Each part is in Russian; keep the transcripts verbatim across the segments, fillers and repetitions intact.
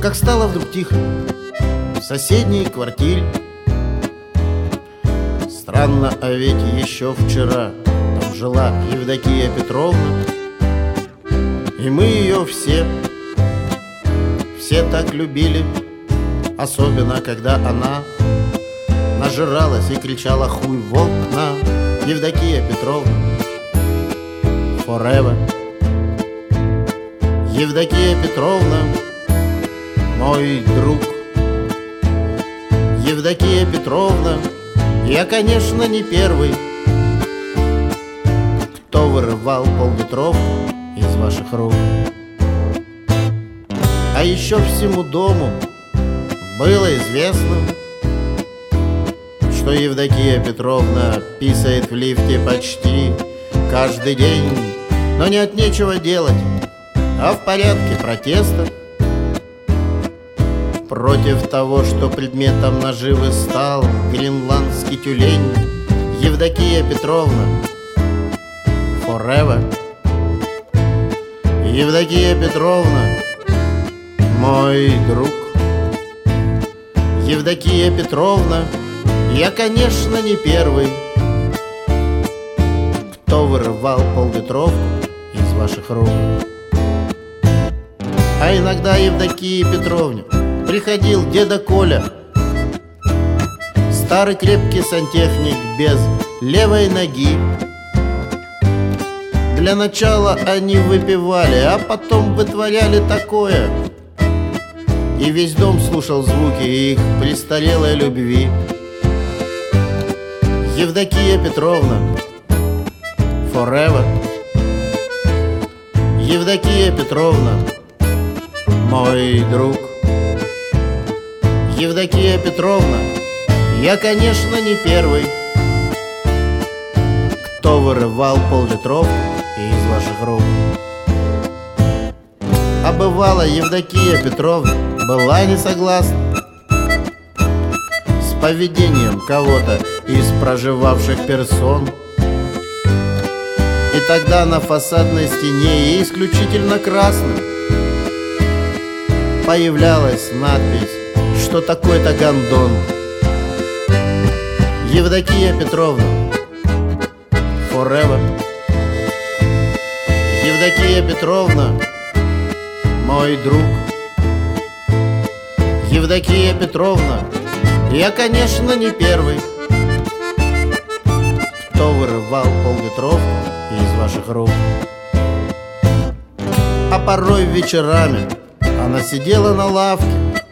как стало вдруг тихо в соседней квартире. Странно, а ведь еще вчера там жила Евдокия Петровна, и мы ее все, все так любили, особенно когда она нажиралась и кричала «Хуй в окна!» Евдокия Петровна forever. Евдокия Петровна, мой друг. Евдокия Петровна, я, конечно, не первый, кто вырывал поллитровку из ваших рук. А еще всему дому было известно, что Евдокия Петровна писает в лифте почти каждый день, но не от нечего делать, а в порядке протеста против того, что предметом наживы стал гренландский тюлень. Евдокия Петровна forever. Евдокия Петровна, мой друг. Евдокия Петровна, я, конечно, не первый, кто вырывал поллитровку из ваших рук. А иногда Евдокии Петровне приходил деда Коля, старый крепкий сантехник без левой ноги. Для начала они выпивали, а потом вытворяли такое, и весь дом слушал звуки их престарелой любви. Евдокия Петровна forever. Евдокия Петровна, мой друг. Евдокия Петровна, я, конечно, не первый, кто вырывал поллитровку из ваших рук. А бывало, Евдокия Петровна была не согласна с поведением кого-то из проживавших персон, и тогда на фасадной стене, и исключительно красным, появлялась надпись, что такой-то гондон. Евдокия Петровна forever. Евдокия Петровна, мой друг. Евдокия Петровна, я, конечно, не первый, кто вырывал поллитровку из ваших рук. А порой вечерами она сидела на лавке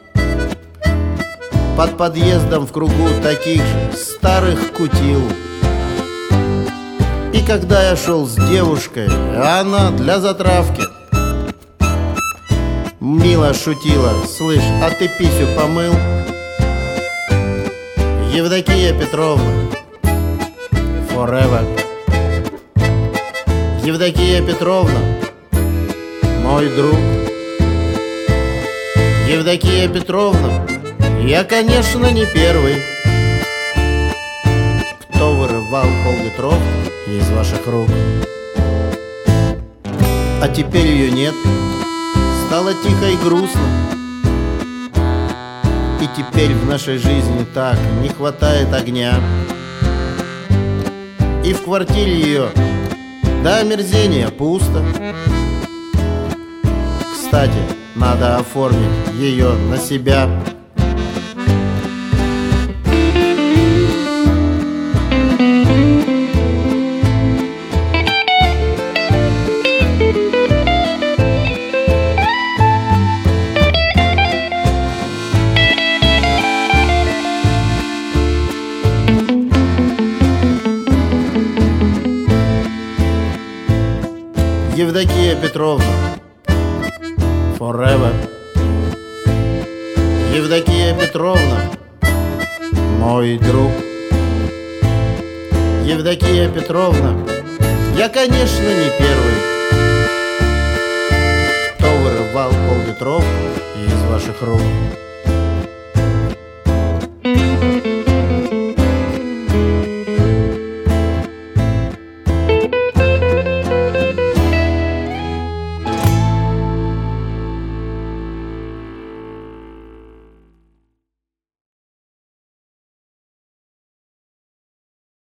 под подъездом в кругу таких же старых кутил. И когда я шел с девушкой, она для затравки мило шутила: «Слышь, а ты писю помыл?» Евдокия Петровна forever. Евдокия Петровна, мой друг. Евдокия Петровна, я, конечно, не первый, кто вырывал поллитровку из ваших рук. А теперь ее нет, стало тихо и грустно, и теперь в нашей жизни так не хватает огня. И в квартире ее до омерзения пусто. Кстати, надо оформить ее на себя. Евдокия Петровна forever. Евдокия Петровна, мой друг. Евдокия Петровна, я, конечно, не первый, кто вырывал поллитровку из ваших рук.